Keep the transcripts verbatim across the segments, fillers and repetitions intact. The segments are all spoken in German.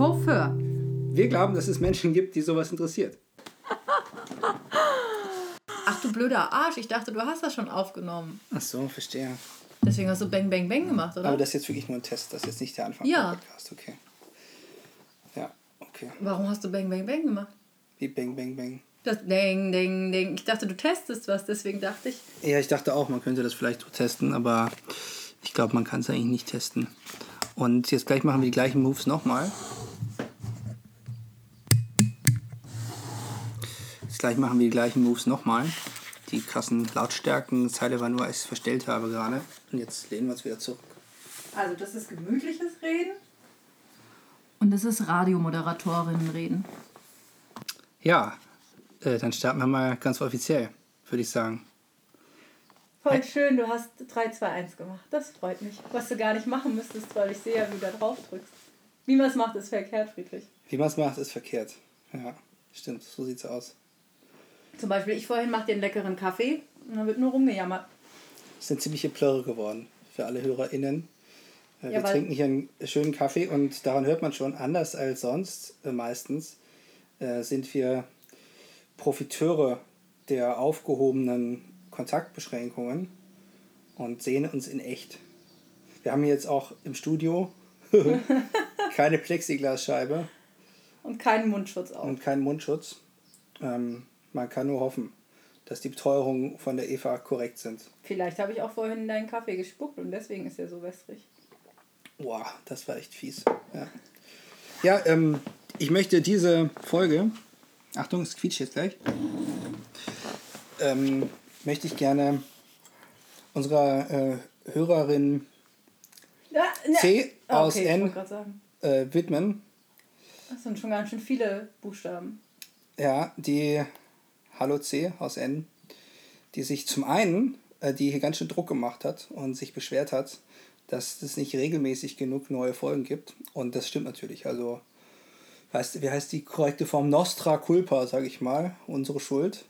Wofür? Wir glauben, dass es Menschen gibt, die sowas interessiert. Ach du blöder Arsch, ich dachte, du hast das schon aufgenommen. Ach so, verstehe. Deswegen hast du Bang Bang Bang gemacht, oder? Aber das ist jetzt wirklich nur ein Test, das ist jetzt nicht der Anfang ja. vom Podcast, okay. Ja, okay. Warum hast du Bang Bang Bang gemacht? Wie Bang Bang Bang? Das Ding, Ding, Ding. Ich dachte, du testest was, deswegen dachte ich... Ja, ich dachte auch, man könnte das vielleicht testen, aber ich glaube, man kann es eigentlich nicht testen. Und jetzt gleich machen wir die gleichen Moves nochmal. Jetzt gleich machen wir die gleichen Moves nochmal. Die krassen Lautstärken-Zeile war nur, als ich es verstellt habe gerade. Und jetzt lehnen wir uns wieder zurück. Also das ist gemütliches Reden. Und das ist Radiomoderatorinnen-Reden. Ja, äh, dann starten wir mal ganz offiziell, würde ich sagen. Voll Hey. schön, du hast drei, zwei, eins gemacht. Das freut mich. Was du gar nicht machen müsstest, weil ich sehe ja, wie du da drauf drückst. Wie man es macht, ist verkehrt, Friedrich. Wie man es macht, ist verkehrt. Ja, stimmt, so sieht's aus. Zum Beispiel, ich vorhin mache dir einen leckeren Kaffee und dann wird nur rumgejammert. Das sind ziemliche Plörre geworden für alle HörerInnen. Äh, Ja, wir weil- trinken hier einen schönen Kaffee und daran hört man schon, anders als sonst äh, meistens, äh, sind wir Profiteure der aufgehobenen Kontaktbeschränkungen und sehen uns in echt. Wir haben hier jetzt auch im Studio keine Plexiglasscheibe Und keinen Mundschutz auf. und keinen Mundschutz. Ähm, man kann nur hoffen, dass die Beteuerungen von der Eva korrekt sind. Vielleicht habe ich auch vorhin in deinen Kaffee gespuckt und deswegen ist er so wässrig. Boah, das war echt fies. Ja, ja ähm, ich möchte diese Folge, Achtung, es quietscht jetzt gleich, ähm, möchte ich gerne unserer äh, Hörerin Ja, ne. C Ah, aus okay, ich N wollte gerade sagen. äh, widmen. Das sind schon ganz schön viele Buchstaben. Ja, die Hallo C aus N, die sich zum einen, äh, die hier ganz schön Druck gemacht hat und sich beschwert hat, dass es nicht regelmäßig genug neue Folgen gibt. Und das stimmt natürlich. Also, weißt, wie heißt die korrekte Form? Nostra culpa, sage ich mal. Unsere Schuld.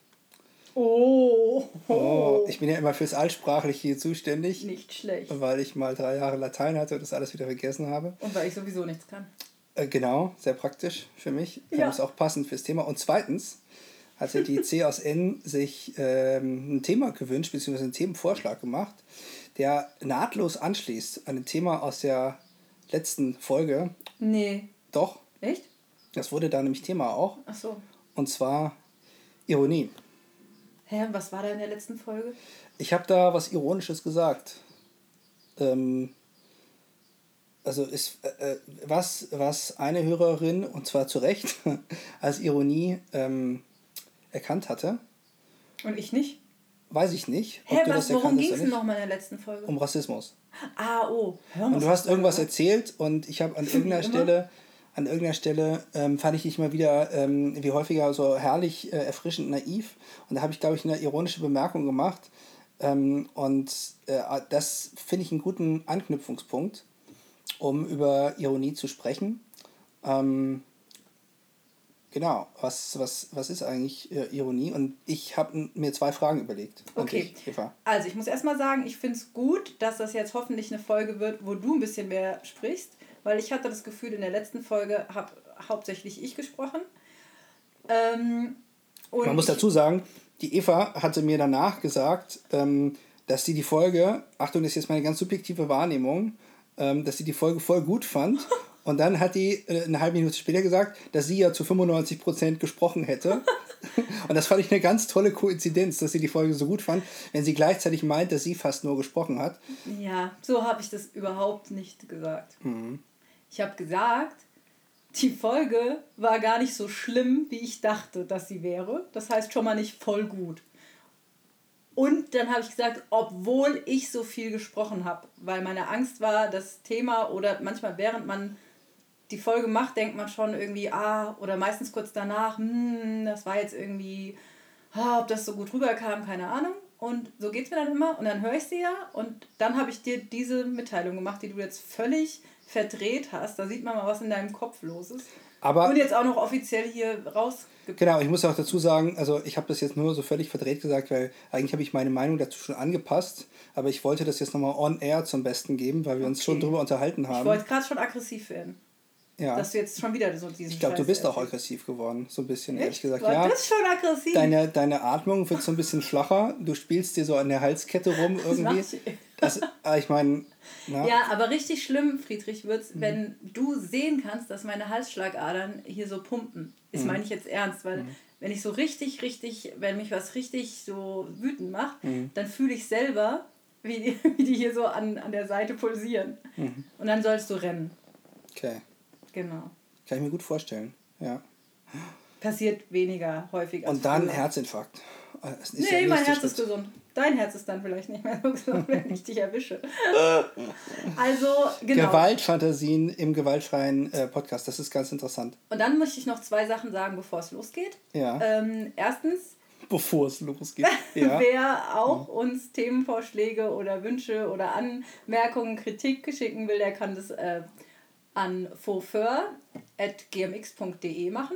Oh. Oh, ich bin ja immer fürs Altsprachliche hier zuständig, Nicht schlecht. weil ich mal drei Jahre Latein hatte und das alles wieder vergessen habe. Und weil ich sowieso nichts kann. Äh, genau, sehr praktisch für mich. Ja. Ist auch passend fürs Thema. Und zweitens hatte die C aus N sich ähm, ein Thema gewünscht, beziehungsweise einen Themenvorschlag gemacht, der nahtlos anschließt an ein Thema aus der letzten Folge. Nee. Doch, Echt? das wurde da nämlich Thema auch. Ach so. Und zwar Ironie. Hä, was war da in der letzten Folge? Ich habe da was Ironisches gesagt. Ähm, also ist äh, was, was eine Hörerin, und zwar zu Recht, als Ironie ähm, erkannt hatte. Und ich nicht? Weiß ich nicht. Ob Hä, du was, das worum erkannt hast ging es oder denn nicht. nochmal in der letzten Folge? Um Rassismus. Ah, oh. Hör mal, Und du was hast irgendwas war. erzählt und ich habe an irgendeiner Immer? Stelle, an irgendeiner Stelle ähm, fand ich dich mal wieder, ähm, wie häufiger, so herrlich, äh, erfrischend naiv. Und da habe ich, glaube ich, eine ironische Bemerkung gemacht. Ähm, und äh, das finde ich einen guten Anknüpfungspunkt, um über Ironie zu sprechen. Ähm, genau, was, was, was ist eigentlich äh, Ironie? Und ich habe mir zwei Fragen überlegt. an Okay. dich, Eva. Also ich muss erstmal sagen, ich finde es gut, dass das jetzt hoffentlich eine Folge wird, wo du ein bisschen mehr sprichst, weil ich hatte das Gefühl, in der letzten Folge habe hauptsächlich ich gesprochen. Ähm, und Man muss ich, dazu sagen, die Eva hatte mir danach gesagt, ähm, dass sie die Folge, Achtung, das ist jetzt meine ganz subjektive Wahrnehmung, ähm, dass sie die Folge voll gut fand. Und dann hat die äh, eine halbe Minute später gesagt, dass sie ja zu fünfundneunzig Prozent gesprochen hätte. Und das fand ich eine ganz tolle Koinzidenz, dass sie die Folge so gut fand, wenn sie gleichzeitig meint, dass sie fast nur gesprochen hat. Ja, so habe ich das überhaupt nicht gesagt. Mhm. Ich habe gesagt, die Folge war gar nicht so schlimm, wie ich dachte, dass sie wäre. Das heißt schon mal nicht voll gut. Und dann habe ich gesagt, obwohl ich so viel gesprochen habe, weil meine Angst war, das Thema oder manchmal während man die Folge macht, denkt man schon irgendwie, ah, oder meistens kurz danach, hm, das war jetzt irgendwie, ah, ob das so gut rüberkam, keine Ahnung. Und so geht es mir dann immer und dann höre ich sie ja und dann habe ich dir diese Mitteilung gemacht, die du jetzt völlig verdreht hast. Da sieht man mal, was in deinem Kopf los ist. Aber Und jetzt auch noch offiziell hier rausgepackt. genau, ich muss auch dazu sagen, also ich habe das jetzt nur so völlig verdreht gesagt, weil eigentlich habe ich meine Meinung dazu schon angepasst, aber ich wollte das jetzt nochmal on air zum Besten geben, weil wir uns Okay. schon drüber unterhalten Ich haben. wollte gerade schon aggressiv werden. Ja. Dass du jetzt schon wieder so diesen Ich glaube, du Scheiß bist auch erzählst. aggressiv geworden, so ein bisschen, Echt? ehrlich gesagt. War ja. das schon aggressiv? Deine, deine Atmung wird so ein bisschen flacher. Du spielst dir so an der Halskette rum irgendwie. Das mach ich. Das, ah, ich meine... Ja, aber richtig schlimm, Friedrich, wird's, mhm. wenn du sehen kannst, dass meine Halsschlagadern hier so pumpen. Das mhm. meine ich jetzt ernst, weil mhm. wenn ich so richtig, richtig, wenn mich was richtig so wütend macht, mhm. dann fühle ich selber, wie die, wie die hier so an, an der Seite pulsieren. Mhm. Und dann sollst du rennen. Okay. Genau. Kann ich mir gut vorstellen, ja. Passiert weniger häufig als Und dann früher. Herzinfarkt. Das ist nee, ja mein Herz Schritt. Ist gesund. Dein Herz ist dann vielleicht nicht mehr so gesund, wenn ich dich erwische. Also, genau. Gewaltfantasien im gewaltfreien äh, Podcast, das ist ganz interessant. Und dann möchte ich noch zwei Sachen sagen, bevor es losgeht. Ja. Ähm, erstens, bevor es losgeht. Ja. Wer auch mhm. uns Themenvorschläge oder Wünsche oder Anmerkungen, Kritik schicken will, der kann das äh, an fofeur at g m x punkt d e machen.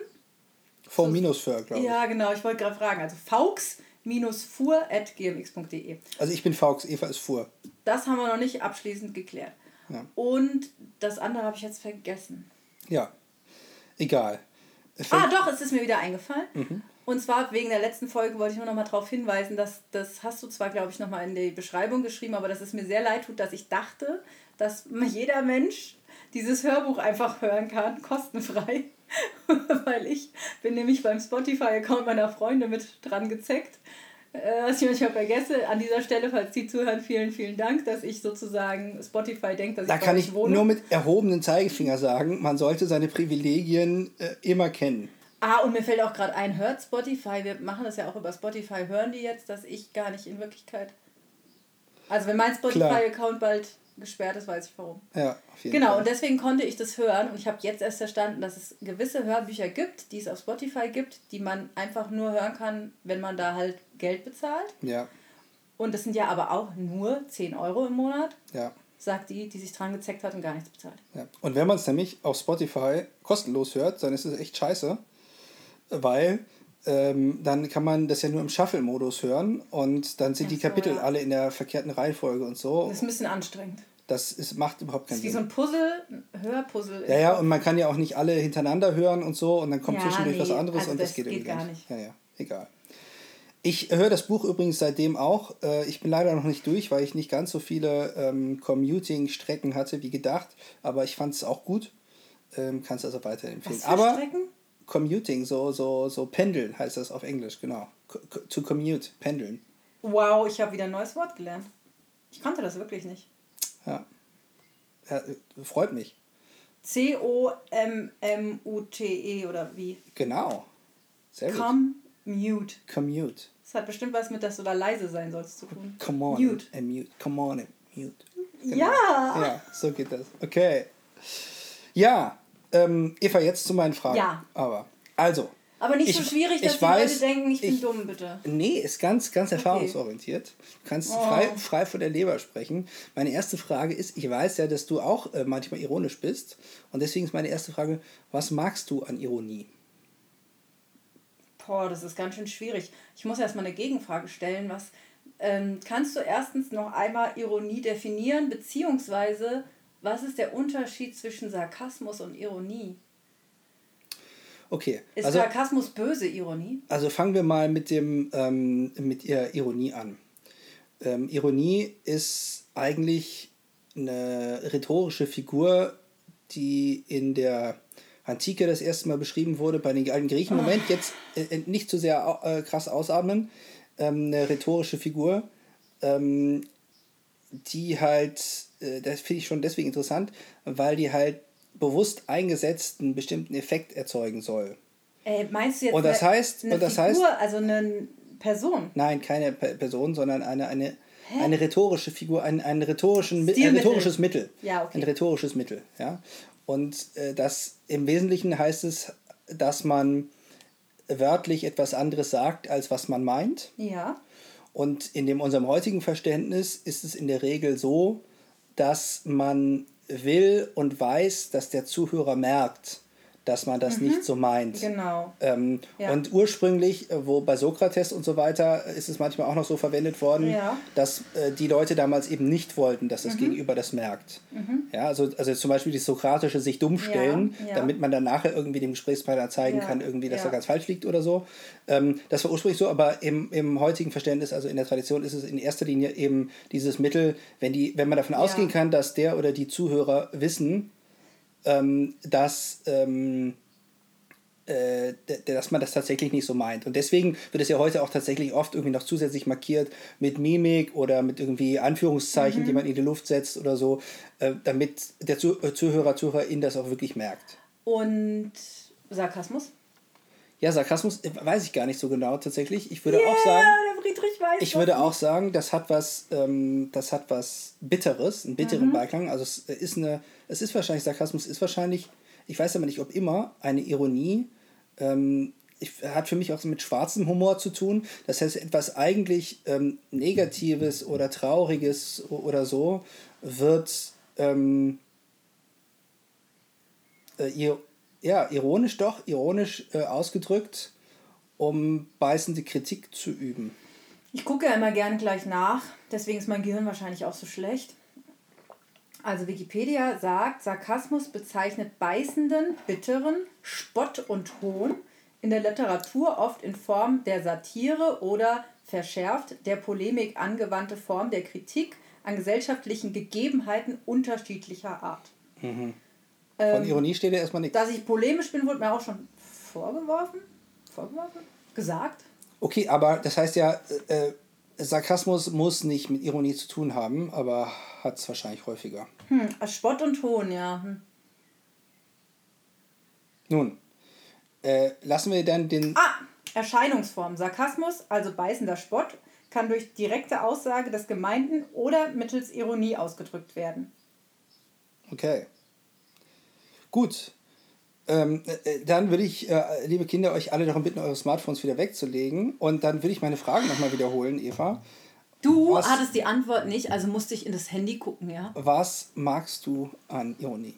V minus für, glaube ich. Ja, genau, ich wollte gerade fragen. Also faux fuhr at g m x punkt d e. Also ich bin Faux, Eva ist Fuhr. Das haben wir noch nicht abschließend geklärt. Ja. Und das andere habe ich jetzt vergessen. Ja, egal. Ah, doch, es ist mir wieder eingefallen. Mhm. Und zwar wegen der letzten Folge wollte ich nur noch mal darauf hinweisen, dass das hast du zwar, glaube ich, noch mal in die Beschreibung geschrieben, aber dass es mir sehr leid tut, dass ich dachte, dass jeder Mensch dieses Hörbuch einfach hören kann, kostenfrei. Weil ich bin nämlich beim Spotify-Account meiner Freunde mit dran gezeckt. Was ich manchmal vergesse, an dieser Stelle, falls die zuhören, vielen, vielen Dank, dass ich sozusagen Spotify denkt, dass da ich kann ich wohne. Nur mit erhobenen Zeigefinger sagen, man sollte seine Privilegien äh, immer kennen. Ah, und mir fällt auch gerade ein, hört Spotify, wir machen das ja auch über Spotify, hören die jetzt, dass ich gar nicht in Wirklichkeit... Also wenn mein Spotify-Account bald gesperrt ist, weiß ich warum. Ja, auf jeden genau, Fall. Und deswegen konnte ich das hören und ich habe jetzt erst verstanden, dass es gewisse Hörbücher gibt, die es auf Spotify gibt, die man einfach nur hören kann, wenn man da halt Geld bezahlt. Ja. Und das sind ja aber auch nur zehn Euro im Monat, ja. sagt die, die sich dran gezeckt hat und gar nichts bezahlt. Ja. Und wenn man es nämlich auf Spotify kostenlos hört, dann ist es echt scheiße, weil ähm, dann kann man das ja nur im Shuffle-Modus hören und dann sind Ach die so, Kapitel ja. alle in der verkehrten Reihenfolge und so. Das ist ein bisschen anstrengend. Das ist, macht überhaupt keinen Sinn. Sinn. Das ist wie so ein Puzzle, ein Hörpuzzle. Ja, ja, und man kann ja auch nicht alle hintereinander hören und so und dann kommt ja, zwischendurch nee, was anderes also und das das geht, geht irgendwie gar nicht. Ja, ja, egal. Ich höre das Buch übrigens seitdem auch. Ich bin leider noch nicht durch, weil ich nicht ganz so viele ähm, Commuting-Strecken hatte wie gedacht, aber ich fand es auch gut. Ähm, kannst also weiterempfehlen. Was für aber Strecken? Commuting, so, so, so pendeln heißt das auf Englisch, genau. To commute, pendeln. Wow, ich habe wieder ein neues Wort gelernt. Ich kannte das wirklich nicht. Ja. Ja, freut mich. C O M M U T E oder wie? Genau. Sehr gut. Commute. Commute. Das hat bestimmt was mit, dass du da leise sein sollst zu tun. Come on. Mute. And mute. Come on and mute. Genau. Ja. Ja, so geht das. Okay. Ja, ähm, Eva, jetzt zu meinen Fragen. Ja. Aber, also. Aber nicht ich, so schwierig, dass ich die weiß, Leute denken, ich bin ich, dumm, bitte. Nee, ist ganz, ganz Okay. erfahrungsorientiert. Du kannst Oh. frei, frei von der Leber sprechen. Meine erste Frage ist, ich weiß ja, dass du auch äh, manchmal ironisch bist. Und deswegen ist meine erste Frage, was magst du an Ironie? Boah, das ist ganz schön schwierig. Ich muss erstmal eine Gegenfrage stellen. Was ähm, kannst du erstens noch einmal Ironie definieren, beziehungsweise was ist der Unterschied zwischen Sarkasmus und Ironie? Okay. Ist also, Sarkasmus böse Ironie? Also fangen wir mal mit, dem, ähm, mit ihr Ironie an. Ähm, Ironie ist eigentlich eine rhetorische Figur, die in der Antike das erste Mal beschrieben wurde, bei den alten Griechen. Moment, jetzt äh, nicht zu sehr äh, krass ausatmen. Ähm, eine rhetorische Figur, ähm, die halt, äh, das finde ich schon deswegen interessant, weil die halt bewusst eingesetzt einen bestimmten Effekt erzeugen soll. Äh, meinst du jetzt und das eine, heißt, eine und das Figur, heißt, also eine Person? Nein, keine Pe- Person, sondern eine, eine, eine rhetorische Figur, ein, ein, rhetorischen, ein Stilmittel. rhetorisches Mittel. Ja, okay. Ein rhetorisches Mittel, ja. Und äh, das im Wesentlichen heißt es, dass man wörtlich etwas anderes sagt, als was man meint. Ja. Und in dem, unserem heutigen Verständnis ist es in der Regel so, dass man will und weiß, dass der Zuhörer merkt, dass man das mhm. nicht so meint. Genau. Ähm, ja. Und ursprünglich, wo bei Sokrates und so weiter, ist es manchmal auch noch so verwendet worden, ja. dass äh, die Leute damals eben nicht wollten, dass das mhm. Gegenüber das merkt. Mhm. Ja, also, also zum Beispiel die sokratische sich dumm stellen, ja. Ja. damit man dann nachher irgendwie dem Gesprächspartner zeigen ja. kann, irgendwie, dass ja. er ganz falsch liegt oder so. Ähm, das war ursprünglich so, aber im, im heutigen Verständnis, also in der Tradition, ist es in erster Linie eben dieses Mittel, wenn, die, wenn man davon ja. ausgehen kann, dass der oder die Zuhörer wissen, ähm, dass, ähm, äh, dass man das tatsächlich nicht so meint. Und deswegen wird es ja heute auch tatsächlich oft irgendwie noch zusätzlich markiert mit Mimik oder mit irgendwie Anführungszeichen, mhm. die man in die Luft setzt oder so, äh, damit der Zuh- Zuhörer, Zuhörerin das auch wirklich merkt. Und Sarkasmus? Ja, Sarkasmus weiß ich gar nicht so genau tatsächlich. Ich würde yeah, auch sagen, der Friedrich weiß ich würde auch sagen, das hat was, ähm, das hat was Bitteres, einen bitteren mhm. Beiklang. Also es ist eine, es ist wahrscheinlich Sarkasmus, ist wahrscheinlich, ich weiß aber nicht, ob immer eine Ironie. Ähm, ich, hat für mich auch so mit schwarzem Humor zu tun. Das heißt, etwas eigentlich ähm, Negatives oder Trauriges oder so wird ähm, äh, ihr Ja, ironisch doch, ironisch äh, ausgedrückt, um beißende Kritik zu üben. Ich gucke ja immer gerne gleich nach, deswegen ist mein Gehirn wahrscheinlich auch so schlecht. Also Wikipedia sagt, Sarkasmus bezeichnet beißenden, bitteren, Spott und Hohn, in der Literatur oft in Form der Satire oder verschärft der Polemik angewandte Form der Kritik an gesellschaftlichen Gegebenheiten unterschiedlicher Art. Mhm. Von ähm, Ironie steht ja erstmal nichts. Dass ich polemisch bin, wurde mir auch schon vorgeworfen. Vorgeworfen? Gesagt. Okay, aber das heißt ja, äh, Sarkasmus muss nicht mit Ironie zu tun haben, aber hat es wahrscheinlich häufiger. Hm, Spott und Hohn, ja. Hm. Nun, äh, lassen wir dann den... Ah, Erscheinungsform. Sarkasmus, also beißender Spott, kann durch direkte Aussage des Gemeinten oder mittels Ironie ausgedrückt werden. Okay. Gut. Ähm, äh, dann würde ich, äh, liebe Kinder, euch alle darum bitten, eure Smartphones wieder wegzulegen. Und dann würde ich meine Fragen nochmal wiederholen, Eva. Du was, hattest die Antwort nicht, also musste ich in das Handy gucken, ja? Was magst du an Ironie?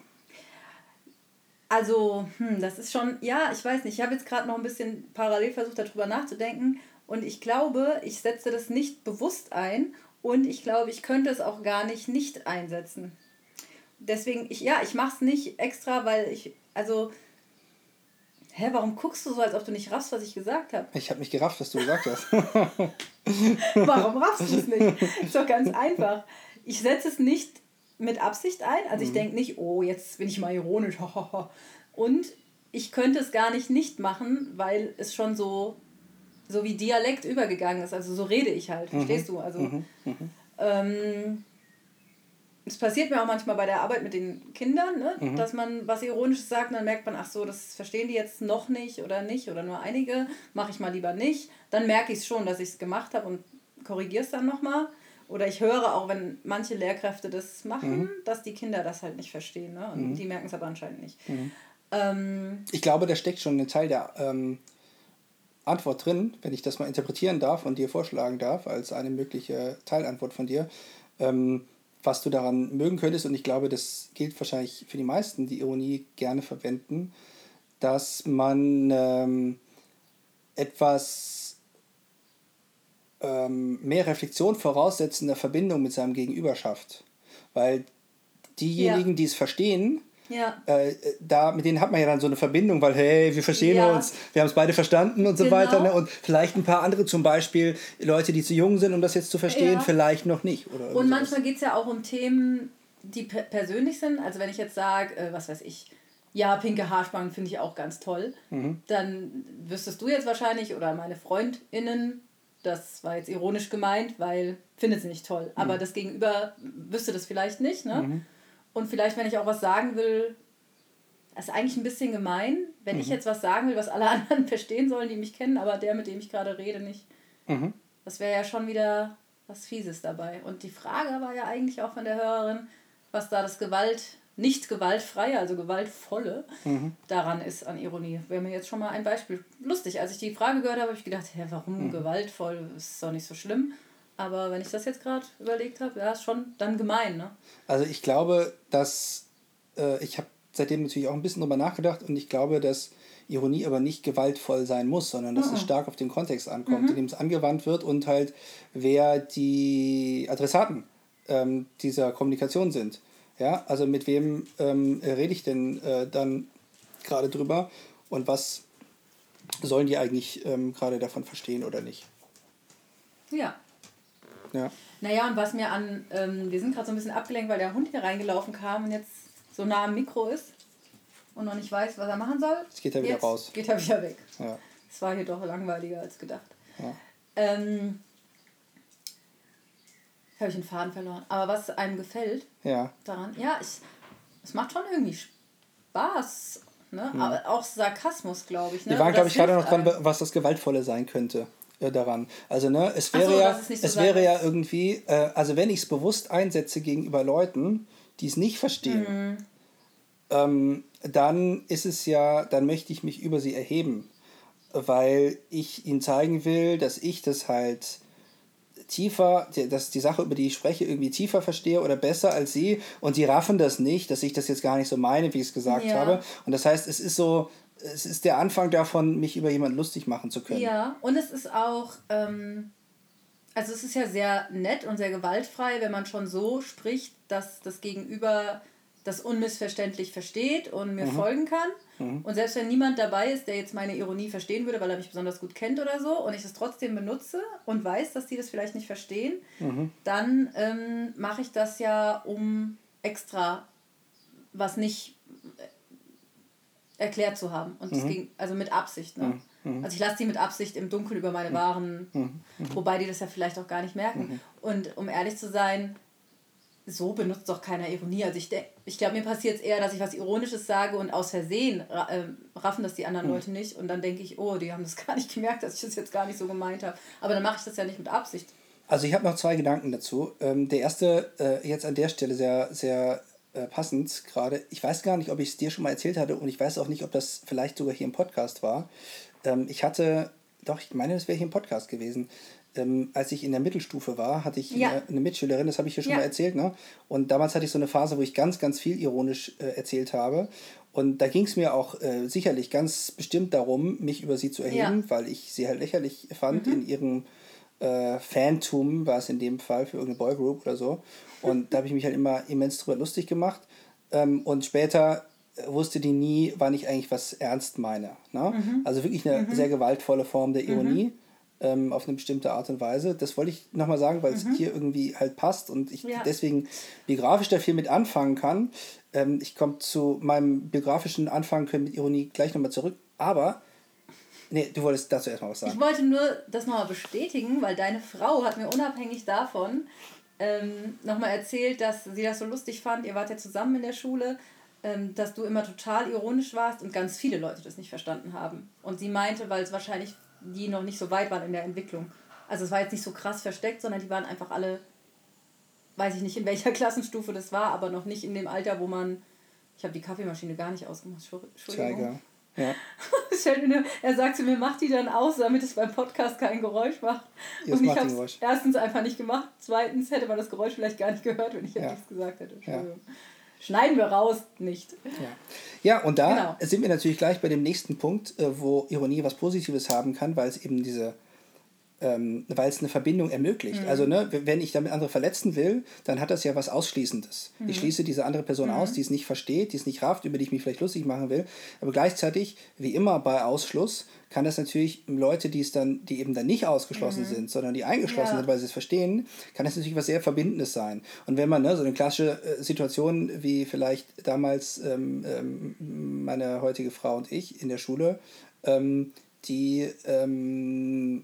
Also, hm, das ist schon, ja, ich weiß nicht, ich habe jetzt gerade noch ein bisschen parallel versucht, darüber nachzudenken. Und ich glaube, ich setze das nicht bewusst ein. Und ich glaube, ich könnte es auch gar nicht nicht einsetzen. Deswegen, ich, ja, ich mache es nicht extra, weil ich, also, hä, warum guckst du so, als ob du nicht raffst, was ich gesagt habe? Ich habe mich gerafft, was du gesagt hast. Warum raffst du es nicht? Ist doch ganz einfach. Ich setze es nicht mit Absicht ein, also ich mhm. denke nicht, oh, jetzt bin ich mal ironisch, und ich könnte es gar nicht nicht machen, weil es schon so, so wie Dialekt übergegangen ist, also so rede ich halt, mhm. verstehst du? Also, mhm. Mhm. Ähm, es passiert mir auch manchmal bei der Arbeit mit den Kindern, ne? Mhm. Dass man was Ironisches sagt und dann merkt man, ach so, das verstehen die jetzt noch nicht oder nicht oder nur einige, mache ich mal lieber nicht. Dann merke ich es schon, dass ich es gemacht habe und korrigiere es dann nochmal. Oder ich höre auch, wenn manche Lehrkräfte das machen, mhm. dass die Kinder das halt nicht verstehen. Ne? Und mhm. die merken es aber anscheinend nicht. Mhm. Ähm, ich glaube, da steckt schon ein Teil der ähm, Antwort drin, wenn ich das mal interpretieren darf und dir vorschlagen darf, als eine mögliche Teilantwort von dir. Ähm, was du daran mögen könntest, und ich glaube, das gilt wahrscheinlich für die meisten, die Ironie gerne verwenden, dass man ähm, etwas ähm, mehr Reflexion voraussetzender Verbindung mit seinem Gegenüber schafft. Weil diejenigen, ja. die es verstehen, ja. äh, da, mit denen hat man ja dann so eine Verbindung, weil hey, wir verstehen ja. uns, wir haben es beide verstanden und so genau. weiter. Ne? Und vielleicht ein paar andere, zum Beispiel Leute, die zu jung sind, um das jetzt zu verstehen, ja. vielleicht noch nicht. Oder und manchmal geht es ja auch um Themen, die per- persönlich sind. Also wenn ich jetzt sage, äh, was weiß ich, ja, pinke Haarspangen finde ich auch ganz toll, mhm. dann wüsstest du jetzt wahrscheinlich, oder meine FreundInnen, das war jetzt ironisch gemeint, weil findet sie nicht toll. Mhm. Aber das Gegenüber wüsste das vielleicht nicht, ne? Mhm. Und vielleicht, wenn ich auch was sagen will, ist eigentlich ein bisschen gemein, wenn mhm. ich jetzt was sagen will, was alle anderen verstehen sollen, die mich kennen, aber der, mit dem ich gerade rede, nicht. Mhm. Das wäre ja schon wieder was Fieses dabei. Und die Frage war ja eigentlich auch von der Hörerin, was da das Gewalt, nicht gewaltfreie, also gewaltvolle mhm. daran ist an Ironie. Wäre mir jetzt schon mal ein Beispiel. Lustig, als ich die Frage gehört habe, habe ich gedacht, hä, warum mhm. gewaltvoll? Ist doch nicht so schlimm. Aber wenn ich das jetzt gerade überlegt habe, ja, ist schon dann gemein, ne? Also ich glaube, dass äh, ich habe seitdem natürlich auch ein bisschen drüber nachgedacht und ich glaube, dass Ironie aber nicht gewaltvoll sein muss, sondern dass mhm. es stark auf den Kontext ankommt, mhm. in dem es angewandt wird und halt wer die Adressaten ähm, dieser Kommunikation sind. Ja, also mit wem ähm, rede ich denn äh, dann gerade drüber und was sollen die eigentlich ähm, gerade davon verstehen oder nicht? Ja. Ja. Naja, und was mir an, ähm, wir sind gerade so ein bisschen abgelenkt, weil der Hund hier reingelaufen kam und jetzt so nah am Mikro ist und noch nicht weiß, was er machen soll. Jetzt geht er wieder jetzt raus. geht er wieder weg. Ja. Es war hier doch langweiliger als gedacht. Ja. Ähm, habe ich den Faden verloren. Aber was einem gefällt ja. daran, ja, ich, es macht schon irgendwie Spaß. Ne? Mhm. Aber auch Sarkasmus, glaube ich. Ne? Wir waren, glaube ich, gerade noch dran, was das Gewaltvolle sein könnte äh, daran. Also, ne, es wäre so, ja, es so wäre ja irgendwie, äh, also wenn ich es bewusst einsetze gegenüber Leuten, die es nicht verstehen, mhm. ähm, dann ist es ja, dann möchte ich mich über sie erheben, weil ich ihnen zeigen will, dass ich das halt tiefer, dass die Sache, über die ich spreche, irgendwie tiefer verstehe oder besser als sie und die raffen das nicht, dass ich das jetzt gar nicht so meine, wie ich es gesagt ja. habe. Und das heißt, es ist so, es ist der Anfang davon, mich über jemanden lustig machen zu können. Ja, und es ist auch, ähm, also es ist ja sehr nett und sehr gewaltfrei, wenn man schon so spricht, dass das Gegenüber das unmissverständlich versteht und mir mhm. folgen kann. Mhm. Und selbst wenn niemand dabei ist, der jetzt meine Ironie verstehen würde, weil er mich besonders gut kennt oder so, und ich das trotzdem benutze und weiß, dass die das vielleicht nicht verstehen, mhm. dann ähm, mache ich das ja, um extra was nicht erklärt zu haben. Und mhm. das ging, also mit Absicht. Ne? Mhm. Also ich lasse die mit Absicht im Dunkeln über meine Waren, mhm. Mhm. wobei die das ja vielleicht auch gar nicht merken. Mhm. Und um ehrlich zu sein, so benutzt doch keiner Ironie. Also ich, ich glaube, mir passiert es eher, dass ich was Ironisches sage und aus Versehen äh, raffen das die anderen mhm. Leute nicht. Und dann denke ich, oh, die haben das gar nicht gemerkt, dass ich das jetzt gar nicht so gemeint habe. Aber dann mache ich das ja nicht mit Absicht. Also ich habe noch zwei Gedanken dazu. Ähm, der erste, äh, jetzt an der Stelle sehr, sehr äh, passend gerade. Ich weiß gar nicht, ob ich es dir schon mal erzählt hatte und ich weiß auch nicht, ob das vielleicht sogar hier im Podcast war. Ähm, ich hatte, doch, ich meine, das wäre hier im Podcast gewesen. Ähm, als ich in der Mittelstufe war, hatte ich ja. eine, eine Mitschülerin, das habe ich hier schon ja. mal erzählt, ne? Und damals hatte ich so eine Phase, wo ich ganz, ganz viel ironisch äh, erzählt habe. Und da ging es mir auch äh, sicherlich ganz bestimmt darum, mich über sie zu erheben, ja. weil ich sie halt lächerlich fand mhm. in ihrem äh, Fantum, war es in dem Fall für irgendeine Boygroup oder so. Und da habe ich mich halt immer immens drüber lustig gemacht. Ähm, und später wusste die nie, wann ich eigentlich was ernst meine. Ne? Mhm. Also wirklich eine mhm. sehr gewaltvolle Form der Ironie. Mhm. Ähm, auf eine bestimmte Art und Weise. Das wollte ich nochmal sagen, weil es mhm. hier irgendwie halt passt und ich ja. deswegen biografisch da viel mit anfangen kann. Ähm, ich komme zu meinem biografischen Anfang mit Ironie gleich nochmal zurück, aber nee, du wolltest dazu erstmal was sagen. Ich wollte nur das nochmal bestätigen, weil deine Frau hat mir unabhängig davon ähm, nochmal erzählt, dass sie das so lustig fand, ihr wart ja zusammen in der Schule, ähm, dass du immer total ironisch warst und ganz viele Leute das nicht verstanden haben. Und sie meinte, weil es wahrscheinlich die noch nicht so weit waren in der Entwicklung. Also es war jetzt nicht so krass versteckt, sondern die waren einfach alle, weiß ich nicht in welcher Klassenstufe das war, aber noch nicht in dem Alter, wo man, ich habe die Kaffeemaschine gar nicht ausgemacht, Entschuldigung. Ja. Er sagt zu mir, mach die dann aus, damit es beim Podcast kein Geräusch macht. Ja, und ich habe es erstens einfach nicht gemacht, zweitens hätte man das Geräusch vielleicht gar nicht gehört, wenn ich jetzt ja. nichts gesagt hätte. Entschuldigung. Ja. Schneiden wir raus, nicht. Ja, ja und da genau. sind wir natürlich gleich bei dem nächsten Punkt, wo Ironie was Positives haben kann, weil es eben diese, ähm, weil es eine Verbindung ermöglicht. Mhm. Also ne, wenn ich damit andere verletzen will, dann hat das ja was Ausschließendes. Mhm. Ich schließe diese andere Person mhm. aus, die es nicht versteht, die es nicht rafft, über die ich mich vielleicht lustig machen will. Aber gleichzeitig, wie immer bei Ausschluss, kann das natürlich Leute, die es dann, die eben dann nicht ausgeschlossen mhm. sind, sondern die eingeschlossen ja. sind, weil sie es verstehen, kann das natürlich was sehr Verbindendes sein. Und wenn man ne, so eine klassische äh, Situation wie vielleicht damals ähm, ähm, meine heutige Frau und ich in der Schule, ähm, die ähm,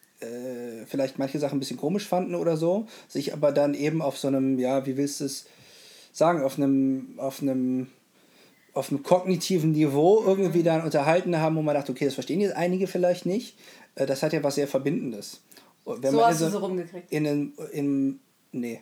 äh, vielleicht manche Sachen ein bisschen komisch fanden oder so, sich aber dann eben auf so einem, ja, wie willst du es sagen, auf einem, auf einem auf einem kognitiven Niveau irgendwie mhm. dann unterhalten haben, wo man dachte, okay, das verstehen jetzt einige vielleicht nicht. Das hat ja was sehr Verbindendes. Wenn so man hast so du so rumgekriegt. In einem, in, nee.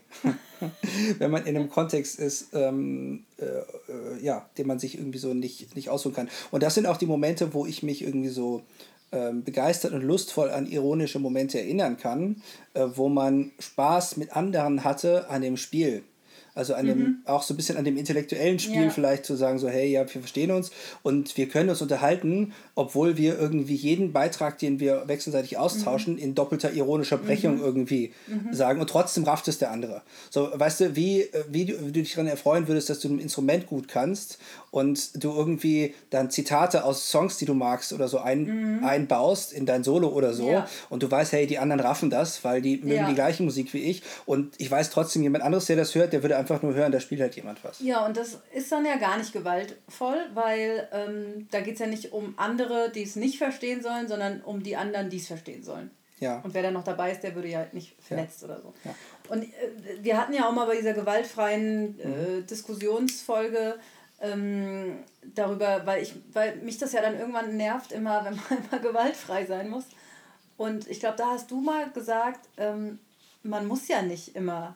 Wenn man in einem Kontext ist, ähm, äh, ja, den man sich irgendwie so nicht, nicht aussuchen kann. Und das sind auch die Momente, wo ich mich irgendwie so ähm, begeistert und lustvoll an ironische Momente erinnern kann, äh, wo man Spaß mit anderen hatte an dem Spiel. Also an dem, mhm. auch so ein bisschen an dem intellektuellen Spiel ja. vielleicht zu sagen, so hey, ja, wir verstehen uns und wir können uns unterhalten, obwohl wir irgendwie jeden Beitrag, den wir wechselseitig austauschen, mhm. in doppelter ironischer Brechung mhm. irgendwie mhm. sagen und trotzdem rafft es der andere. So, weißt du, wie, wie, du, wie du dich daran erfreuen würdest, dass du ein Instrument gut kannst und du irgendwie dann Zitate aus Songs, die du magst oder so ein, mhm. einbaust in dein Solo oder so ja. und du weißt, hey, die anderen raffen das, weil die mögen ja. die gleiche Musik wie ich und ich weiß trotzdem, jemand anderes, der das hört, der würde einfach nur hören, da spielt halt jemand was. Ja, und das ist dann ja gar nicht gewaltvoll, weil ähm, da geht es ja nicht um andere, die es nicht verstehen sollen, sondern um die anderen, die es verstehen sollen. Ja. Und wer dann noch dabei ist, der würde ja nicht verletzt ja. oder so. Ja. Und äh, wir hatten ja auch mal bei dieser gewaltfreien äh, mhm. Diskussionsfolge ähm, darüber, weil, ich, weil mich das ja dann irgendwann nervt, immer, wenn man immer gewaltfrei sein muss. Und ich glaube, da hast du mal gesagt, ähm, man muss ja nicht immer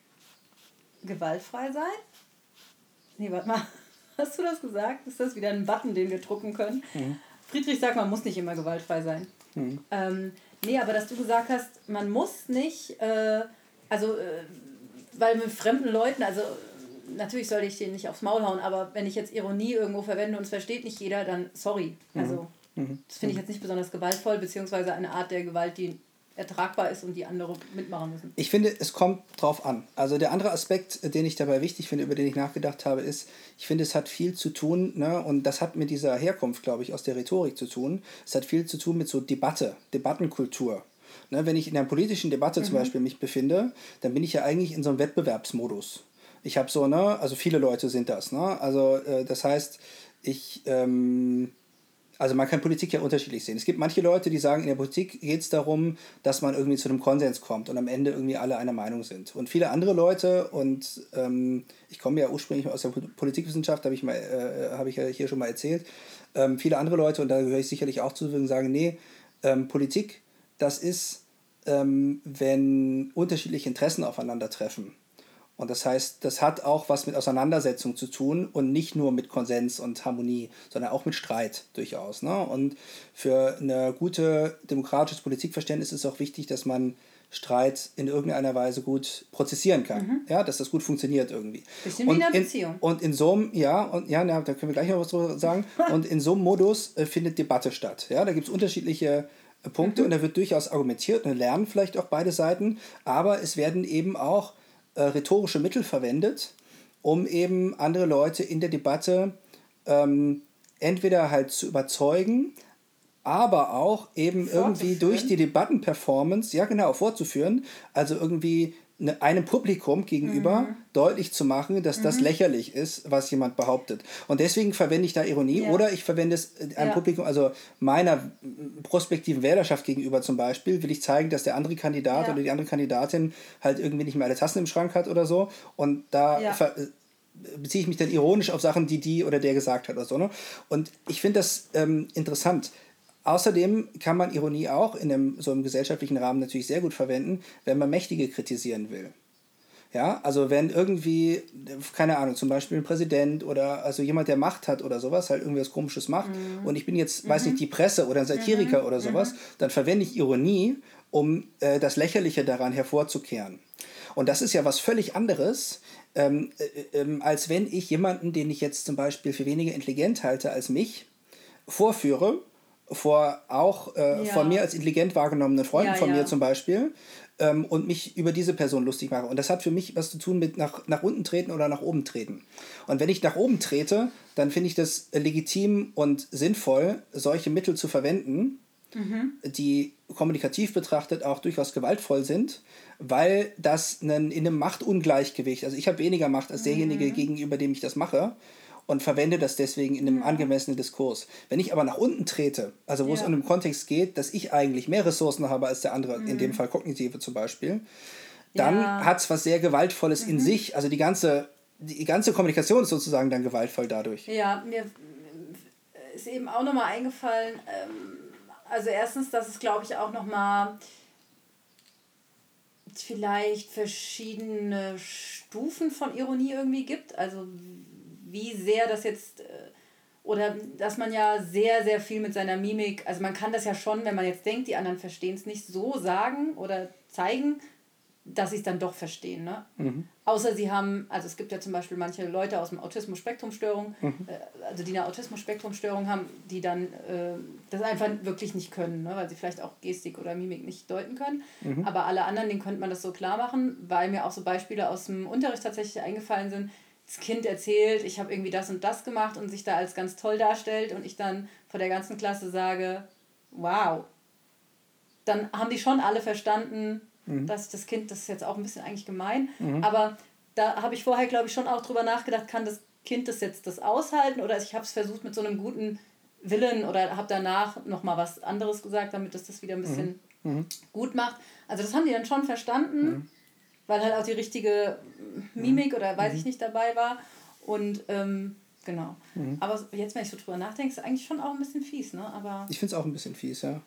gewaltfrei sein? Nee, warte mal. Hast du das gesagt? Ist das wieder ein Button, den wir drucken können? Mhm. Friedrich sagt, man muss nicht immer gewaltfrei sein. Mhm. Ähm, nee, aber dass du gesagt hast, man muss nicht, äh, also, äh, weil mit fremden Leuten, also natürlich sollte ich denen nicht aufs Maul hauen, aber wenn ich jetzt Ironie irgendwo verwende und es versteht nicht jeder, dann sorry. Mhm. Also, mhm. das finde ich jetzt nicht besonders gewaltvoll, beziehungsweise eine Art der Gewalt, die ertragbar ist und die andere mitmachen müssen. Ich finde, es kommt drauf an. Also der andere Aspekt, den ich dabei wichtig finde, über den ich nachgedacht habe, ist, ich finde, es hat viel zu tun, ne, und das hat mit dieser Herkunft, glaube ich, aus der Rhetorik zu tun. Es hat viel zu tun mit so Debatte, Debattenkultur. Ne, wenn ich in einer politischen Debatte mhm. zum Beispiel mich befinde, dann bin ich ja eigentlich in so einem Wettbewerbsmodus. Ich habe so, ne, also viele Leute sind das, ne, also äh, das heißt, ich, ähm, Also man kann Politik ja unterschiedlich sehen. Es gibt manche Leute, die sagen, in der Politik geht es darum, dass man irgendwie zu einem Konsens kommt und am Ende irgendwie alle einer Meinung sind. Und viele andere Leute, und ähm, ich komme ja ursprünglich aus der Politikwissenschaft, habe ich, mal, äh, hab ich ja hier schon mal erzählt, ähm, viele andere Leute, und da gehöre ich sicherlich auch zu, würden sagen, nee, ähm, Politik, das ist, ähm, wenn unterschiedliche Interessen aufeinandertreffen. Und das heißt, das hat auch was mit Auseinandersetzung zu tun und nicht nur mit Konsens und Harmonie, sondern auch mit Streit durchaus. Ne? Und für eine gute demokratisches Politikverständnis ist es auch wichtig, dass man Streit in irgendeiner Weise gut prozessieren kann. Mhm. Ja, dass das gut funktioniert irgendwie. Bisschen und wie in einer Beziehung. In, und in so einem, ja, und ja, na, da können wir gleich noch was drüber sagen. Und in so einem Modus äh, findet Debatte statt. Ja, da gibt es unterschiedliche äh, Punkte mhm. und da wird durchaus argumentiert und lernen vielleicht auch beide Seiten, aber es werden eben auch Äh, rhetorische Mittel verwendet, um eben andere Leute in der Debatte ähm, entweder halt zu überzeugen, aber auch eben irgendwie durch die Debattenperformance, ja genau, vorzuführen, also irgendwie ne, einem Publikum gegenüber mhm. deutlich zu machen, dass mhm. das lächerlich ist, was jemand behauptet. Und deswegen verwende ich da Ironie ja. oder ich verwende es einem ja. Publikum, also meiner prospektiven Wählerschaft gegenüber zum Beispiel, will ich zeigen, dass der andere Kandidat ja. oder die andere Kandidatin halt irgendwie nicht mehr alle Tassen im Schrank hat oder so. Und da ja. ver- beziehe ich mich dann ironisch auf Sachen, die die oder der gesagt hat oder so. Ne? Und ich finde das ähm, interessant. Außerdem kann man Ironie auch in einem, so einem gesellschaftlichen Rahmen natürlich sehr gut verwenden, wenn man Mächtige kritisieren will. Ja, also wenn irgendwie, keine Ahnung, zum Beispiel ein Präsident oder also jemand, der Macht hat oder sowas, halt irgendwie was Komisches macht mhm. und ich bin jetzt, mhm. weiß nicht, die Presse oder ein Satiriker mhm. oder sowas, mhm. dann verwende ich Ironie, um äh, das Lächerliche daran hervorzukehren. Und das ist ja was völlig anderes, ähm, äh, äh, als wenn ich jemanden, den ich jetzt zum Beispiel für weniger intelligent halte als mich, vorführe, vor auch äh, ja. von mir als intelligent wahrgenommenen Freunden ja, von ja. mir zum Beispiel ähm, und mich über diese Person lustig mache. Und das hat für mich was zu tun mit nach, nach unten treten oder nach oben treten. Und wenn ich nach oben trete, dann finde ich das legitim und sinnvoll, solche Mittel zu verwenden, mhm. die kommunikativ betrachtet auch durchaus gewaltvoll sind, weil das einen, in einem Machtungleichgewicht, also ich habe weniger Macht als derjenige, mhm. gegenüber dem ich das mache, und verwende das deswegen in einem ja. angemessenen Diskurs. Wenn ich aber nach unten trete, also wo ja. es um den Kontext geht, dass ich eigentlich mehr Ressourcen habe als der andere, mhm. in dem Fall kognitive zum Beispiel, dann ja. hat es was sehr Gewaltvolles mhm. in sich. Also die ganze, die ganze Kommunikation ist sozusagen dann gewaltvoll dadurch. Ja, mir ist eben auch nochmal eingefallen, ähm, also erstens, dass es glaube ich auch nochmal vielleicht verschiedene Stufen von Ironie irgendwie gibt, also wie sehr das jetzt, oder dass man ja sehr, sehr viel mit seiner Mimik, also man kann das ja schon, wenn man jetzt denkt, die anderen verstehen es nicht, so sagen oder zeigen, dass sie es dann doch verstehen. Ne? Mhm. Außer sie haben, also es gibt ja zum Beispiel manche Leute aus dem Autismus-Spektrum-Störung, Mhm. äh, also die eine Autismus-Spektrum-Störung haben, die dann äh, das einfach wirklich nicht können, ne? Weil sie vielleicht auch Gestik oder Mimik nicht deuten können. Mhm. Aber alle anderen, denen könnte man das so klar machen, weil mir auch so Beispiele aus dem Unterricht tatsächlich eingefallen sind. Das Kind erzählt, ich habe irgendwie das und das gemacht und sich da als ganz toll darstellt und ich dann vor der ganzen Klasse sage, wow. Dann haben die schon alle verstanden, mhm. dass das Kind, das ist jetzt auch ein bisschen eigentlich gemein, mhm. aber da habe ich vorher, glaube ich, schon auch drüber nachgedacht, kann das Kind das jetzt das aushalten oder ich habe es versucht mit so einem guten Willen oder habe danach nochmal was anderes gesagt, damit das das wieder ein bisschen mhm. gut macht. Also das haben die dann schon verstanden, mhm. weil halt auch die richtige Mimik oder weiß mhm. ich nicht dabei war und ähm, genau. Mhm. Aber jetzt, wenn ich so drüber nachdenke, ist es eigentlich schon auch ein bisschen fies, ne? Aber ich finde es auch ein bisschen fies, ja.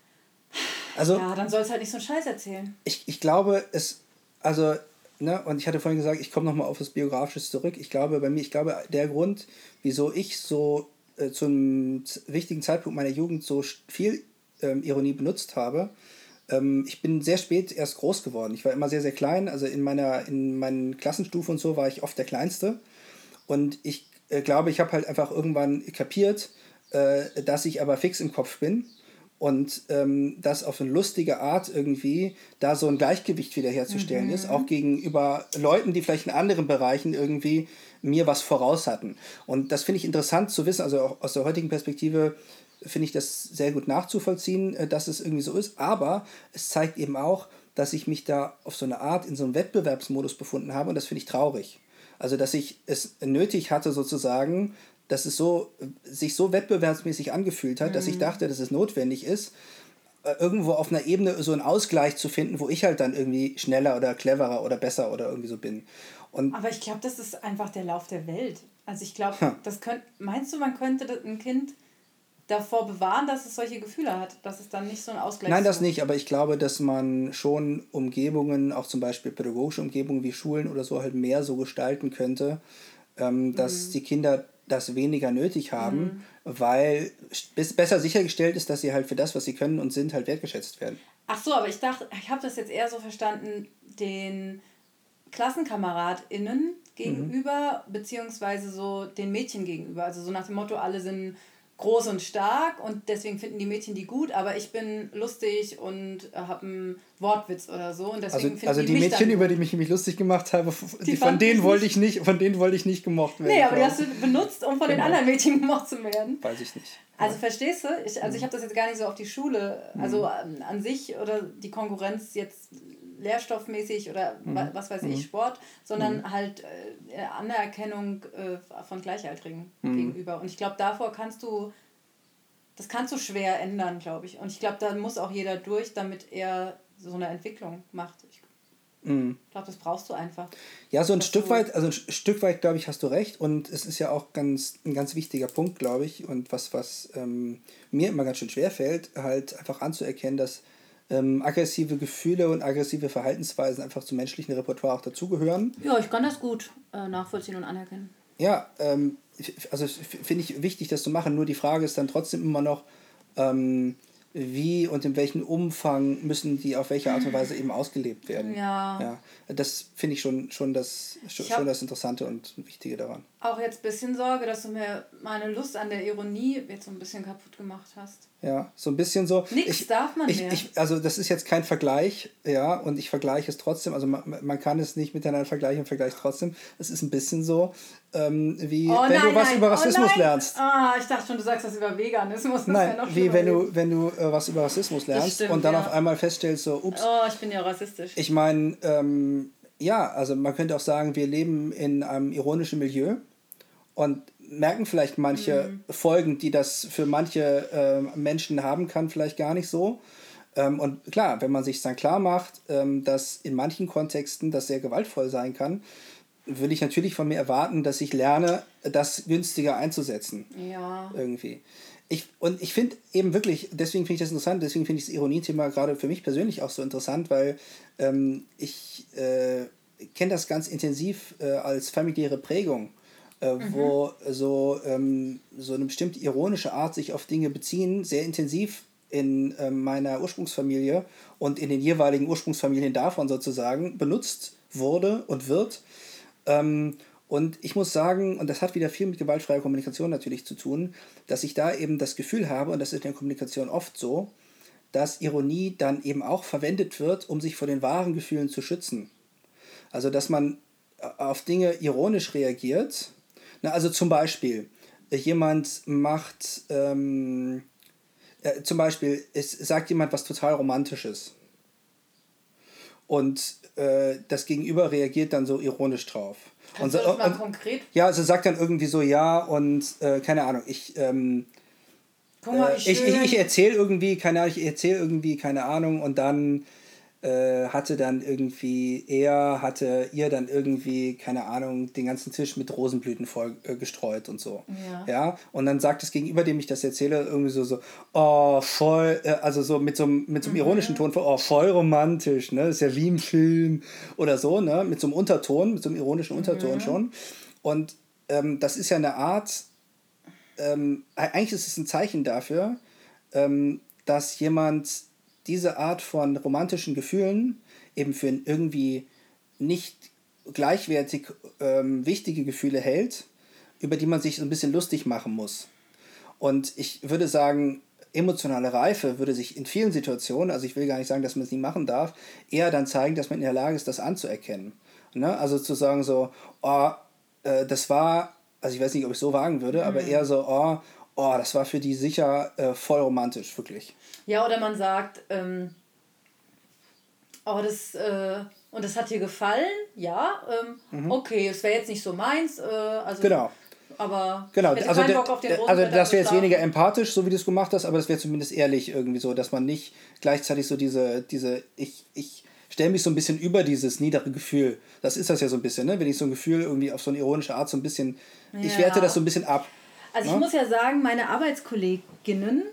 Also, ja, dann soll es halt nicht so einen Scheiß erzählen. Ich, ich glaube, es, also, ne, und ich hatte vorhin gesagt, ich komme nochmal auf das Biografische zurück. Ich glaube, bei mir, ich glaube, der Grund, wieso ich so äh, zum z- wichtigen Zeitpunkt meiner Jugend so viel ähm, Ironie benutzt habe, ähm, ich bin sehr spät erst groß geworden. Ich war immer sehr, sehr klein. Also in meiner, in meinen Klassenstufen und so war ich oft der Kleinste. Und ich äh, glaube, ich habe halt einfach irgendwann kapiert, äh, dass ich aber fix im Kopf bin. Und ähm, dass auf eine lustige Art irgendwie da so ein Gleichgewicht wiederherzustellen mhm. ist, auch gegenüber Leuten, die vielleicht in anderen Bereichen irgendwie mir was voraus hatten. Und das finde ich interessant zu wissen, also auch aus der heutigen Perspektive finde ich das sehr gut nachzuvollziehen, dass es irgendwie so ist. Aber es zeigt eben auch, dass ich mich da auf so eine Art in so einem Wettbewerbsmodus befunden habe und das finde ich traurig. Also dass ich es nötig hatte sozusagen, dass es so, sich so wettbewerbsmäßig angefühlt hat, mhm. dass ich dachte, dass es notwendig ist, irgendwo auf einer Ebene so einen Ausgleich zu finden, wo ich halt dann irgendwie schneller oder cleverer oder besser oder irgendwie so bin. Und aber ich glaube, das ist einfach der Lauf der Welt. Also ich glaube, hm. das könnt, meinst du, man könnte ein Kind davor bewahren, dass es solche Gefühle hat, dass es dann nicht so ein Ausgleich Nein, das nicht, aber ich glaube, dass man schon Umgebungen, auch zum Beispiel pädagogische Umgebungen wie Schulen oder so, halt mehr so gestalten könnte, ähm, dass mhm. die Kinder das weniger nötig haben, mhm. weil bis besser sichergestellt ist, dass sie halt für das, was sie können und sind, halt wertgeschätzt werden. Ach so, aber ich dachte, ich habe das jetzt eher so verstanden, den KlassenkameradInnen gegenüber, mhm. beziehungsweise so den Mädchen gegenüber. Also so nach dem Motto, alle sind groß und stark und deswegen finden die Mädchen die gut, aber ich bin lustig und habe einen Wortwitz oder so und deswegen also, finden also die die mich Mädchen, dann über die ich mich lustig gemacht habe, die von denen wollte ich nicht, von denen wollte ich nicht gemocht werden. Nee, aber die hast du benutzt, um von genau. den anderen Mädchen gemocht zu werden. Weiß ich nicht. Also ja. verstehst du? Ich, also mhm. ich habe das jetzt gar nicht so auf die Schule, also mhm. an sich oder die Konkurrenz jetzt lehrstoffmäßig oder mhm. was weiß ich, Sport, sondern mhm. halt äh, Anerkennung äh, von Gleichaltrigen mhm. gegenüber. Und ich glaube, davor kannst du Das kannst du schwer ändern, glaube ich. Und ich glaube, da muss auch jeder durch, damit er so eine Entwicklung macht. Ich mm. glaube, das brauchst du einfach. Ja, so ein Stück weit, also ein Stück weit, glaube ich, hast du recht. Und es ist ja auch ganz, ein ganz wichtiger Punkt, glaube ich. Und was, was ähm, mir immer ganz schön schwer fällt, halt einfach anzuerkennen, dass ähm, aggressive Gefühle und aggressive Verhaltensweisen einfach zum menschlichen Repertoire auch dazugehören. Ja, ich kann das gut äh, nachvollziehen und anerkennen. Ja, ähm, also finde ich wichtig, das zu machen. Nur die Frage ist dann trotzdem immer noch, ähm, wie und in welchem Umfang müssen die auf welche Art und Weise eben ausgelebt werden. Ja. ja das finde ich schon, schon, das, schon das Interessante und Wichtige daran. Auch jetzt ein bisschen Sorge, dass du mir meine Lust an der Ironie jetzt so ein bisschen kaputt gemacht hast. Ja, so ein bisschen so. Nichts ich, darf man ich, mehr. Ich, also das ist jetzt kein Vergleich, ja, und ich vergleiche es trotzdem, also man, man kann es nicht miteinander vergleichen und vergleicht trotzdem. Es ist ein bisschen so, ähm, wie oh, wenn nein, du was nein, über Rassismus oh, lernst. Ah, ich dachte schon, du sagst was über Veganismus. Das nein, noch wie wenn du, wenn du äh, was über Rassismus lernst stimmt, und dann ja. auf einmal feststellst, so, ups. Oh, ich bin ja rassistisch. Ich meine, ähm, ja, also man könnte auch sagen, wir leben in einem ironischen Milieu und merken vielleicht manche mhm. Folgen, die das für manche äh, Menschen haben kann, vielleicht gar nicht so. Ähm, und klar, wenn man sich dann klar macht, ähm, dass in manchen Kontexten das sehr gewaltvoll sein kann, würde ich natürlich von mir erwarten, dass ich lerne, das günstiger einzusetzen. Ja. Irgendwie. Ich, und ich finde eben wirklich, deswegen finde ich das interessant, deswegen finde ich das Ironiethema gerade für mich persönlich auch so interessant, weil ähm, ich äh, kenne das ganz intensiv äh, als familiäre Prägung. Äh, mhm. Wo so, ähm, so eine bestimmte ironische Art sich auf Dinge beziehen, sehr intensiv in äh, meiner Ursprungsfamilie und in den jeweiligen Ursprungsfamilien davon sozusagen benutzt wurde und wird. Ähm, und ich muss sagen, und das hat wieder viel mit gewaltfreier Kommunikation natürlich zu tun, dass ich da eben das Gefühl habe, und das ist in der Kommunikation oft so, dass Ironie dann eben auch verwendet wird, um sich vor den wahren Gefühlen zu schützen. Also, dass man auf Dinge ironisch reagiert. Na, also zum Beispiel, jemand macht, ähm, äh, zum Beispiel, es sagt jemand was total Romantisches. Und äh, das Gegenüber reagiert dann so ironisch drauf. Kannst und, du das mal und, konkret? Ja, also sagt dann irgendwie so, ja, und äh, keine Ahnung, ich, ähm, Guck mal, äh, wie ich, schön. ich, ich erzähle irgendwie, keine Ahnung, ich erzähle irgendwie, keine Ahnung, und dann äh, hatte dann irgendwie, er hatte ihr dann irgendwie, keine Ahnung, den ganzen Tisch mit Rosenblüten voll äh, gestreut und so. Ja. Ja, und dann sagt das Gegenüber, dem ich das erzähle, irgendwie so, so, oh, voll, äh, also so mit so, mit so einem ironischen Ton, oh, voll romantisch, ne, das ist ja wie im Film oder so, ne, mit so einem Unterton, mit so einem ironischen Unterton schon. Und ähm, das ist ja eine Art, ähm, eigentlich ist es ein Zeichen dafür, ähm, dass jemand diese Art von romantischen Gefühlen eben für irgendwie nicht gleichwertig ähm, wichtige Gefühle hält, über die man sich so ein bisschen lustig machen muss. Und ich würde sagen, emotionale Reife würde sich in vielen Situationen, also ich will gar nicht sagen, dass man es nie machen darf, eher dann zeigen, dass man in der Lage ist, das anzuerkennen. Ne? Also zu sagen so, oh, äh, das war, also ich weiß nicht, ob ich so wagen würde, mhm. aber eher so, oh, oh, das war für die sicher äh, voll romantisch, wirklich. Ja, oder man sagt, ähm, oh, das, äh, und das hat dir gefallen, ja, ähm, mhm. okay, es wäre jetzt nicht so meins, äh, also, genau. aber genau. ich hätte also keinen der, Bock auf den Also das wäre jetzt weniger empathisch, so wie du es gemacht hast, aber das wäre zumindest ehrlich irgendwie so, dass man nicht gleichzeitig so diese, diese ich, ich stelle mich so ein bisschen über dieses niedere Gefühl, das ist das ja so ein bisschen, ne? Wenn ich so ein Gefühl irgendwie auf so eine ironische Art so ein bisschen, ja. ich werte das so ein bisschen ab. Also ne? Ich muss ja sagen, meine Arbeitskolleginnen,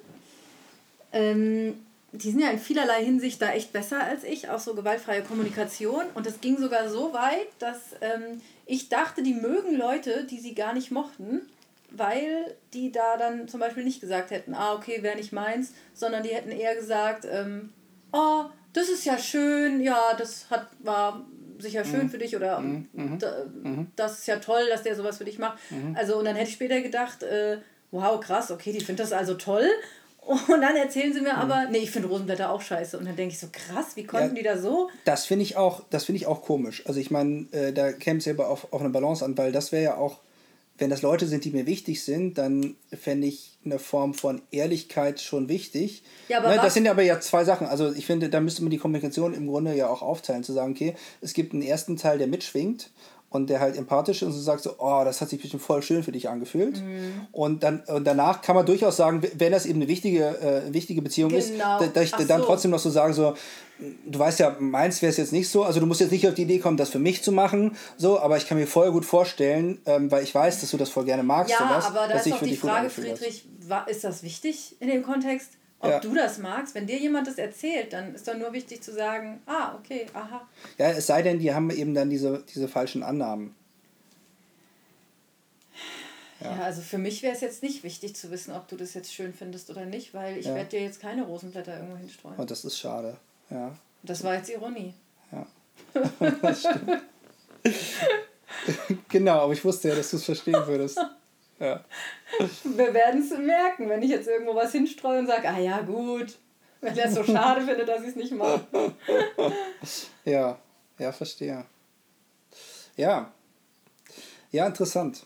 ähm, die sind ja in vielerlei Hinsicht da echt besser als ich, auch so gewaltfreie Kommunikation. Und das ging sogar so weit, dass ähm, ich dachte, die mögen Leute, die sie gar nicht mochten, weil die da dann zum Beispiel nicht gesagt hätten, ah, okay, wäre nicht meins, sondern die hätten eher gesagt, ähm, oh, das ist ja schön, ja, das hat, war sicher schön mhm. für dich oder mhm. da, das ist ja toll, dass der sowas für dich macht. Mhm. Also, und dann hätte ich später gedacht, äh, wow, krass, okay, die findet das also toll. Und dann erzählen sie mir mhm. aber, nee, ich finde Rosenblätter auch scheiße. Und dann denke ich so, krass, wie konnten ja, die da so? Das finde ich auch, das finde ich auch komisch. Also ich meine, äh, da käme es ja auf, auf eine Balance an, weil das wäre ja auch, wenn das Leute sind, die mir wichtig sind, dann fände ich eine Form von Ehrlichkeit schon wichtig. Ja, aber ne, das sind aber ja zwei Sachen. Also ich finde, da müsste man die Kommunikation im Grunde ja auch aufteilen, zu sagen, okay, es gibt einen ersten Teil, der mitschwingt und der halt empathisch ist und so sagt so, oh, das hat sich bestimmt voll schön für dich angefühlt. Mhm. Und dann und danach kann man durchaus sagen, wenn das eben eine wichtige, äh, wichtige Beziehung genau. ist, dass ich Ach dann so. trotzdem noch so sage, so, du weißt ja, meins wäre es jetzt nicht so, also du musst jetzt nicht auf die Idee kommen, das für mich zu machen, so, aber ich kann mir voll gut vorstellen, ähm, weil ich weiß, dass du das voll gerne magst. Ja, sowas, aber da dass ist doch die Frage, Friedrich, war, ist das wichtig in dem Kontext? Ob ja. du das magst, wenn dir jemand das erzählt, dann ist doch nur wichtig zu sagen, ah, okay, aha. Ja, es sei denn, die haben eben dann diese, diese falschen Annahmen. Ja, ja also für mich wäre es jetzt nicht wichtig zu wissen, ob du das jetzt schön findest oder nicht, weil ich ja. werde dir jetzt keine Rosenblätter irgendwo hinstreuen. Und das ist schade, ja. Das war jetzt Ironie. Ja, das stimmt. Genau, aber ich wusste ja, dass du es verstehen würdest. Ja. Wir werden es merken, wenn ich jetzt irgendwo was hinstreue und sage, ah ja, gut, wenn er es so schade findet, dass ich es nicht mache. Ja, ja, verstehe. Ja, ja, interessant.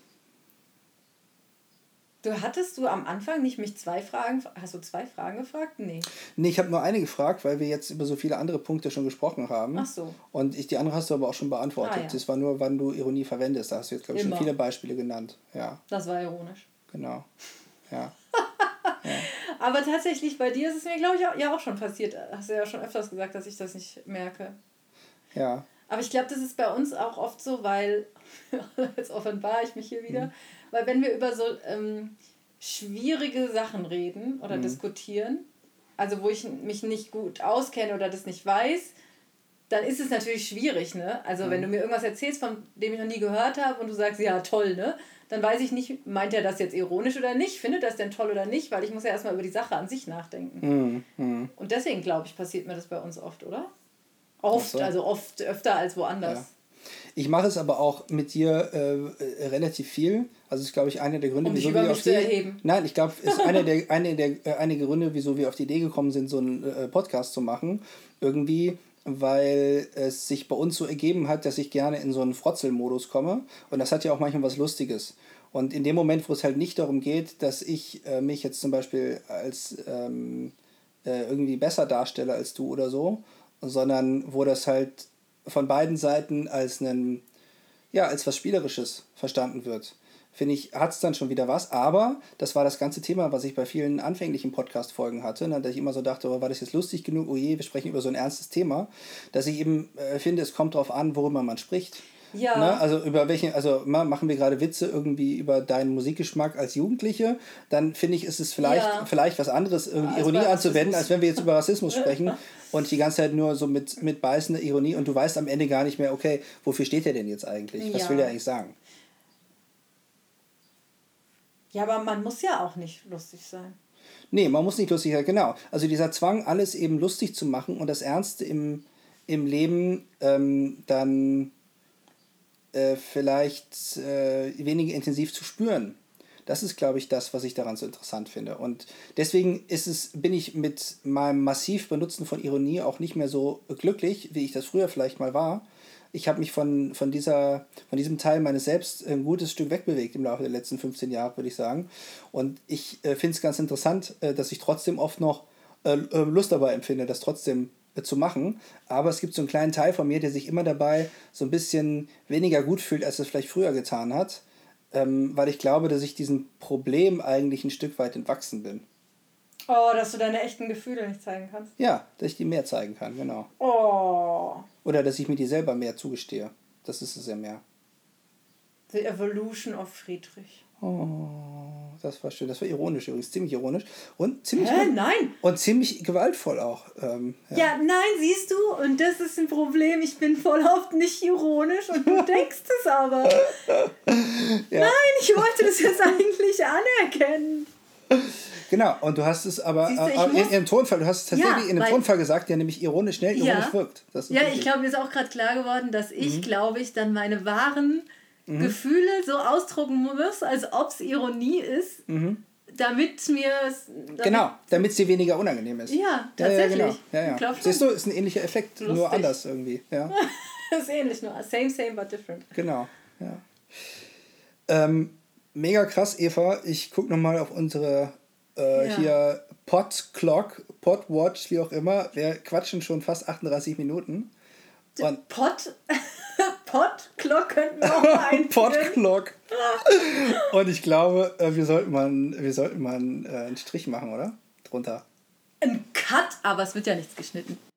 Du hattest du am Anfang nicht mich zwei Fragen, hast du zwei Fragen gefragt? Nee. Nee, ich habe nur eine gefragt, weil wir jetzt über so viele andere Punkte schon gesprochen haben. Ach so. Und ich, die andere hast du aber auch schon beantwortet. Ah, ja. Das war nur, wann du Ironie verwendest. Da hast du jetzt, glaube ich, schon viele Beispiele genannt. Ja. Das war ironisch. Genau, ja. ja. Aber tatsächlich, bei dir ist es mir, glaube ich, auch, ja auch schon passiert. Hast du ja schon öfters gesagt, dass ich das nicht merke. Ja. Aber ich glaube, das ist bei uns auch oft so, weil, jetzt offenbare ich mich hier wieder, mhm. weil wenn wir über so ähm, schwierige Sachen reden oder mhm. diskutieren, also wo ich mich nicht gut auskenne oder das nicht weiß, dann ist es natürlich schwierig, ne? Also mhm. wenn du mir irgendwas erzählst, von dem ich noch nie gehört habe und du sagst, ja toll, ne? dann weiß ich nicht, meint er das jetzt ironisch oder nicht, findet er das denn toll oder nicht, weil ich muss ja erstmal über die Sache an sich nachdenken. Mm, mm. Und deswegen, glaube ich, passiert mir das bei uns oft, oder? Oft, so. Also oft öfter als woanders. Ja. Ich mache es aber auch mit dir äh, relativ viel. Also das ist, glaube ich, einer der Gründe, um wieso dich über wir mich auf zu die... erheben. Nein, ich glaube, es ist einer der, eine der, äh, einige Gründe, wieso wir auf die Idee gekommen sind, so einen äh, Podcast zu machen. Irgendwie, weil es sich bei uns so ergeben hat, dass ich gerne in so einen Frotzelmodus komme. Und das hat ja auch manchmal was Lustiges. Und in dem Moment, wo es halt nicht darum geht, dass ich äh, mich jetzt zum Beispiel als ähm, äh, irgendwie besser darstelle als du oder so, sondern wo das halt von beiden Seiten als einen, ja, als was Spielerisches verstanden wird, finde ich, hat es dann schon wieder was. Aber das war das ganze Thema, was ich bei vielen anfänglichen Podcast-Folgen hatte, ne, dass ich immer so dachte, oh, war das jetzt lustig genug? Oh je, wir sprechen über so ein ernstes Thema. Dass ich eben äh, finde, es kommt darauf an, worüber man spricht. Ja. Ne? Also über welchen, also machen wir gerade Witze irgendwie über deinen Musikgeschmack als Jugendliche, dann finde ich, ist es vielleicht, ja. vielleicht was anderes, irgendwie als Ironie anzuwenden, als wenn wir jetzt über Rassismus sprechen und die ganze Zeit nur so mit, mit beißender Ironie und du weißt am Ende gar nicht mehr, okay, wofür steht der denn jetzt eigentlich? Was ja. will der eigentlich sagen? Ja, aber man muss ja auch nicht lustig sein. Nee, man muss nicht lustig sein, genau. Also dieser Zwang, alles eben lustig zu machen und das Ernste im, im Leben ähm, dann äh, vielleicht äh, weniger intensiv zu spüren. Das ist, glaube ich, das, was ich daran so interessant finde. Und deswegen ist es, bin ich mit meinem massiv Benutzen von Ironie auch nicht mehr so glücklich, wie ich das früher vielleicht mal war. Ich habe mich von, von, dieser, von diesem Teil meines Selbst ein gutes Stück wegbewegt im Laufe der letzten fünfzehn Jahre, würde ich sagen. Und ich äh, finde es ganz interessant, äh, dass ich trotzdem oft noch äh, Lust dabei empfinde, das trotzdem äh, zu machen. Aber es gibt so einen kleinen Teil von mir, der sich immer dabei so ein bisschen weniger gut fühlt, als es vielleicht früher getan hat. Ähm, weil ich glaube, dass ich diesem Problem eigentlich ein Stück weit entwachsen bin. Oh, dass du deine echten Gefühle nicht zeigen kannst. Ja, dass ich die mehr zeigen kann, genau. Oh. Oder dass ich mir die selber mehr zugestehe. Das ist es ja mehr. The Evolution of Friedrich. Oh, das war schön. Das war ironisch übrigens, ziemlich ironisch. Und ziemlich, Hä, nein. Und ziemlich gewaltvoll auch. Ähm, ja. ja, nein, siehst du, und das ist ein Problem. Ich bin voll oft nicht ironisch und du denkst es aber. ja. Nein, ich wollte das jetzt eigentlich anerkennen. Genau, und du hast es aber, du, aber in, im Tonfall, du hast es tatsächlich ja, in einem Tonfall gesagt, der nämlich ironisch, schnell ironisch ja, wirkt. Das ist ja, richtig. Ich glaube, mir ist auch gerade klar geworden, dass ich, mhm. glaube ich, dann meine wahren mhm. Gefühle so ausdrucken muss, als ob es Ironie ist, mhm. damit mir... Damit genau, damit es dir weniger unangenehm ist. Ja, tatsächlich. Ja, ja, genau. ja, ja. Siehst du, ist ein ähnlicher Effekt, Lustig. nur anders irgendwie. Ja. ist ähnlich, nur same, same, but different. Genau, ja. Ähm, mega krass, Eva. Ich gucke nochmal auf unsere... Äh, ja. Hier Pod-Clock, Pod-Watch, wie auch immer. Wir quatschen schon fast achtunddreißig Minuten. Und Pod, Pod-Clock könnten wir auch mal einführen. Pod-Clock. Und ich glaube, wir sollten mal, wir sollten mal einen, äh, einen Strich machen, oder? Drunter. Ein Cut, aber es wird ja nichts geschnitten.